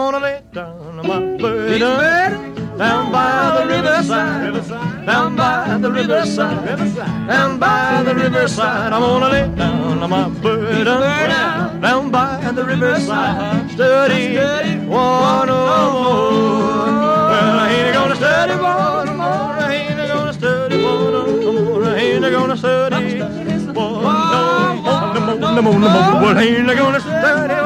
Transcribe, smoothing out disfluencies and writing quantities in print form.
gonna lay down my burden down by the riverside, down by the riverside, down by the riverside. I'm gonna lay down my burden down by the riverside. Study one more. Well, I ain't gonna study one more. I ain't gonna study one more. I ain't gonna study one more. Well, I ain't gonna study